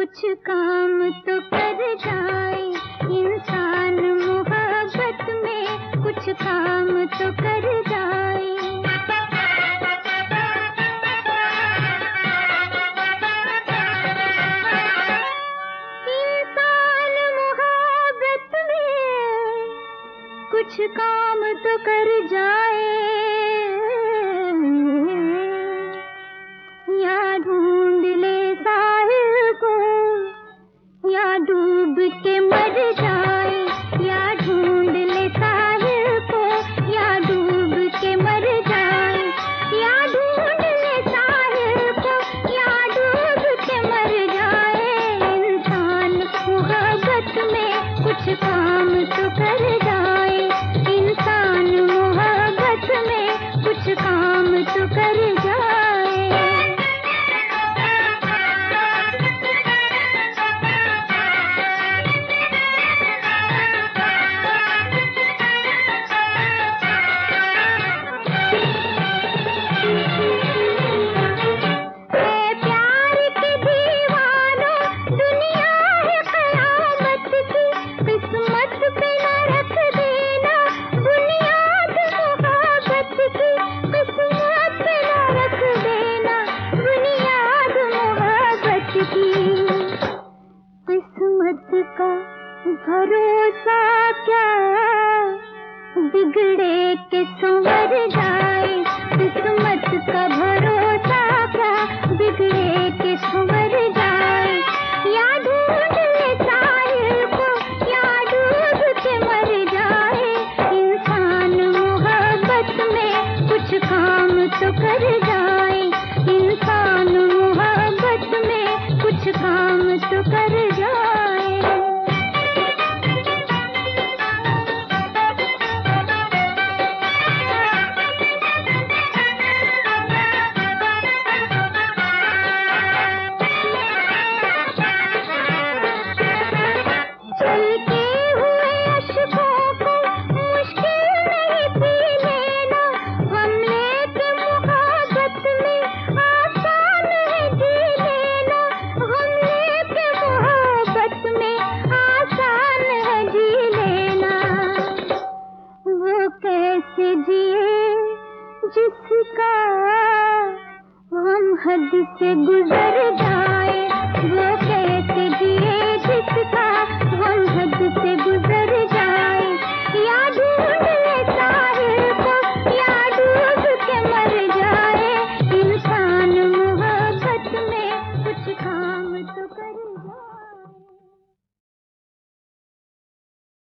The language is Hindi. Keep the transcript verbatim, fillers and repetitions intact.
कुछ काम तो कर जाए इंसान मोहब्बत में, कुछ काम तो कर जाए। इंसान मोहब्बत में कुछ काम तो कर जाए, या ढूंढ ले साहिल को, या डूब के मर जाए, या ढूंढ ले साहिल को, या डूब के मर जाए, या ढूंढ ले साहिल को, या डूब के मर जाए। इंसान मोहब्बत में कुछ काम तो कर जाए, इंसान मोहब्बत में कुछ काम तो कर जाए। किस्मत का भरोसा क्या, बिगड़े के संवर जाए। किस्मत का भरोसा क्या, बिगड़े के संवर जाए। या ढूंढ ले साहिल को, या डूब के मर जाए। इंसान मोहब्बत में कुछ काम तो कर जाए, इंसान मोहब्बत में कुछ काम तो कर जाए। चलते हुए अश्कों को मुश्किल नहीं थी लेना, हमले के मोहब्बत में आसान है जी लेना। हमले के मोहब्बत में आसान है जी लेना। वो कैसे जिए जिसका हम हद से गुजर जाए, वो कैसे जिए जिसका हम हद से गुजर जाए। या ढूंढ ले साहिल को, या डूब के मर जाए। इंसान मोहब्बत में कुछ काम तो